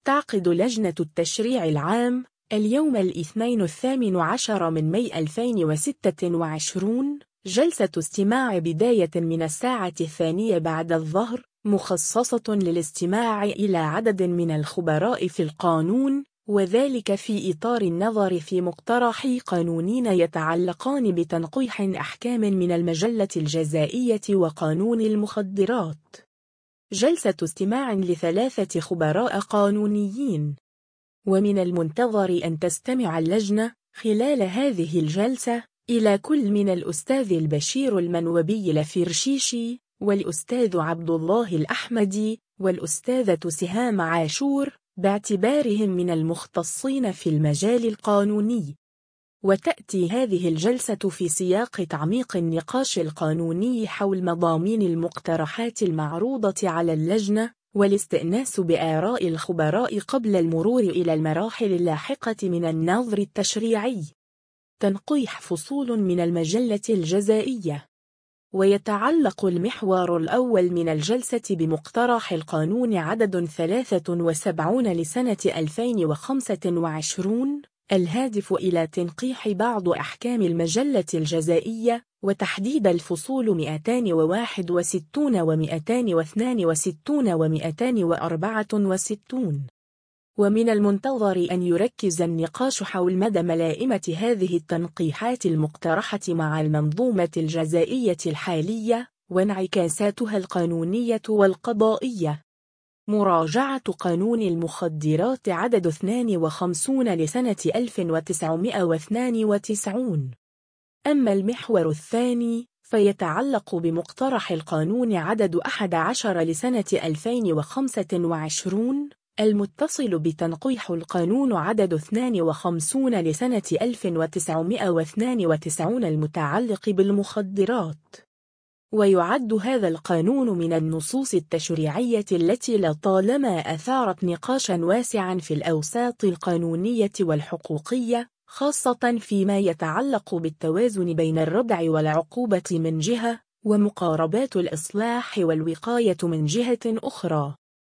تعقد لجنة التشريع العام اليوم الاثنين 18 من ماي 2026 جلسة استماع بداية من الساعة 2 بعد الظهر، مخصصة للاستماع إلى عدد من الخبراء في القانون، وذلك في إطار النظر في مقترحي قانونين يتعلقان بتنقيح أحكام من المجلة الجزائية وقانون المخدرات. جلسة استماع ل3 خبراء قانونيين. ومن المنتظر أن تستمع اللجنة خلال هذه الجلسة إلى كل من الأستاذ البشير المنوبي لفرشيشي، والأستاذ عبد الله الأحمدي، والأستاذة سهام عاشور، باعتبارهم من المختصين في المجال القانوني. وتأتي هذه الجلسة في سياق تعميق النقاش القانوني حول مضامين المقترحات المعروضة على اللجنة، والاستئناس بآراء الخبراء قبل المرور إلى المراحل اللاحقة من النظر التشريعي. تنقيح فصول من المجلة الجزائية. ويتعلق المحور الأول من الجلسة بمقترح القانون عدد 73 لسنة 2025، الهادف إلى تنقيح بعض أحكام المجلة الجزائية، وتحديد الفصول 261 و262 و264. ومن المنتظر أن يركز النقاش حول مدى ملائمة هذه التنقيحات المقترحة مع المنظومة الجزائية الحالية، وانعكاساتها القانونية والقضائية. مراجعة قانون المخدرات عدد 52 لسنة 1992. أما المحور الثاني فيتعلق بمقترح القانون عدد 11 لسنة 2025، المتصل بتنقيح القانون عدد 52 لسنة 1992 المتعلق بالمخدرات. ويعد هذا القانون من النصوص التشريعية التي لطالما أثارت نقاشا واسعا في الأوساط القانونية والحقوقية، خاصة فيما يتعلق بالتوازن بين الردع والعقوبة من جهة، ومقاربات الإصلاح والوقاية من جهة أخرى.